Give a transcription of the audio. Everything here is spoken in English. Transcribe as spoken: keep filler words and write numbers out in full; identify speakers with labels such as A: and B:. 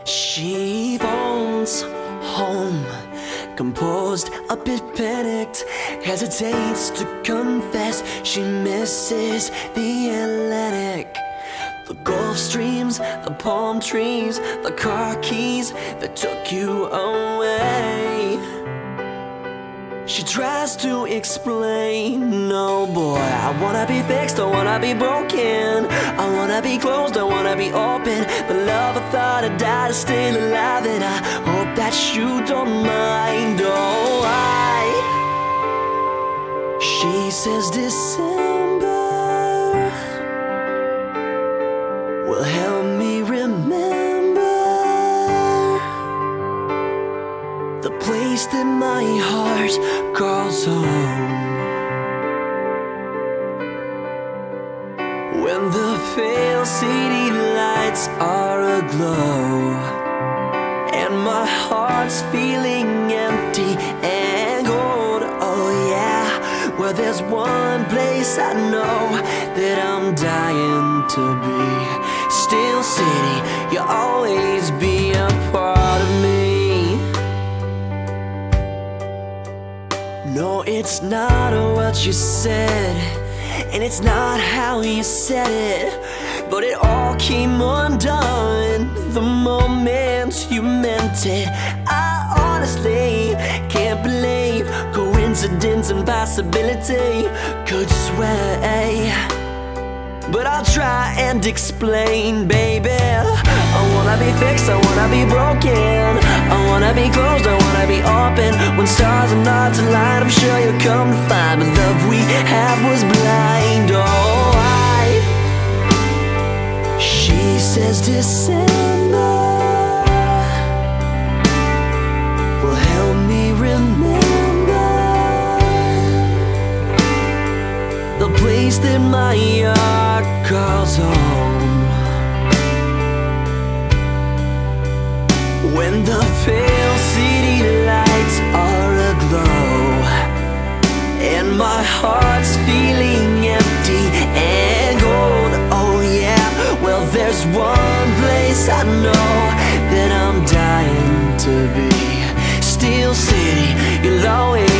A: She phones home, composed, a bit panicked, hesitates to confess she misses the Atlantic. The Gulf streams, the palm trees, the car keys that took you away. She tries to explain, no boy, I wanna be fixed, I wanna be broken, I wanna be closed, I wanna be open. The love I thought I died is still alive, and I hope that you don't mind. Oh, I She says December will help me remember the place that my heart calls home. When the pale city lights are aglow and my heart's feeling empty and cold. Oh yeah, well there's one place I know that I'm dying to be. Steel City, you'll always be a part of me. No, it's not what you said, and it's not how you said it, but it all came undone the moment you meant it. I honestly can't believe coincidence and possibility could sway, but I'll try and explain, baby. I wanna be fixed, I wanna be broken, I wanna be closed, I wanna be open. When stars are not aligned, I'm sure you'll come to find the love we had was blind. Oh, I She says December will help me remember the place that my heart calls home. When the pale city lights are aglow and my heart's feeling empty and cold. Oh yeah, well there's one place I know that I'm dying to be. Steel City, you'll always